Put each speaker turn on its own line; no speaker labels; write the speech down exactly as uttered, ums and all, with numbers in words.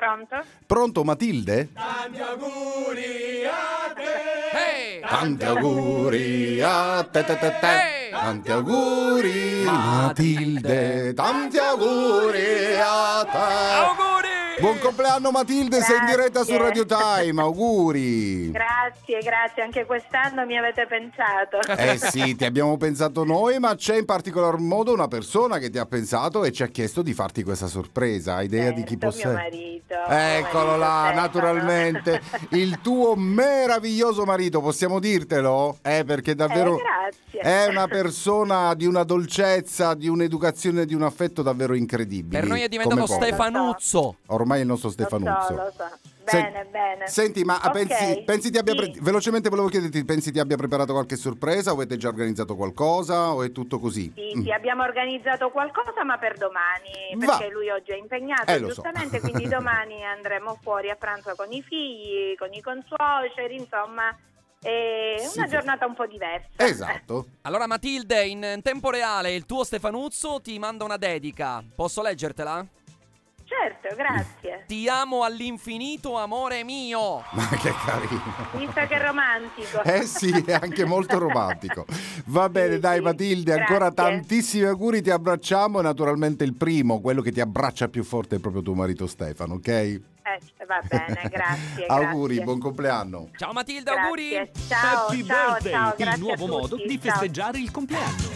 Pronto?
Pronto, Matilde?
Tanti auguri a te.
Hey!
Tanti auguri a te, te, te, te.
Hey!
Tanti auguri, Matilde. Tanti auguri a te.
Auguri!
Buon compleanno, Matilde, sei in diretta su Radio Time. Auguri.
Grazie, grazie. Anche quest'anno mi avete pensato.
Eh sì, ti abbiamo pensato noi, ma c'è in particolar modo una persona che ti ha pensato e ci ha chiesto di farti questa sorpresa. Hai idea
Certo,
di chi può
mio
essere?
marito.
Eccolo
mio
là,
marito,
naturalmente. Il tuo meraviglioso marito, possiamo dirtelo? Eh, perché davvero
Eh, grazie.
è una persona di una dolcezza, di un'educazione, di un affetto davvero incredibile.
Per noi è diventato
Come pochi.
Stefanuzzo.
Ormai è il nostro
Lo
Stefanuzzo.
so, lo so.
Sen-
Bene, bene.
Senti, ma
Ok,
pensi, pensi ti abbia pre-
sì.
velocemente volevo chiederti, pensi ti abbia preparato qualche sorpresa o avete già organizzato qualcosa o è tutto così?
Sì,
Mm.
sì, abbiamo organizzato qualcosa, ma per domani,
Va.
perché lui oggi è impegnato,
Eh, lo so.
giustamente, quindi domani andremo fuori a pranzo con i figli, con i consuoceri, insomma, è
Sì,
una
sì.
giornata un po' diversa.
Esatto.
Allora Matilde, in tempo reale il tuo Stefanuzzo ti manda una dedica. Posso leggertela?
Certo, grazie.
Ti amo all'infinito, amore mio.
Ma che carino.
Visto che è romantico.
Eh sì, è anche molto romantico. Va bene,
Sì,
dai
sì.
Matilde, ancora
Grazie.
tantissimi auguri, ti abbracciamo e naturalmente il primo, quello che ti abbraccia più forte è proprio tuo marito Stefano, ok?
Eh, va bene, grazie.
Auguri,
grazie.
buon compleanno.
Ciao Matilde,
Grazie.
auguri.
Ciao,
Happy
ciao,
birthday,
ciao,
il
grazie
nuovo
a tutti.
modo di
Ciao.
festeggiare il compleanno.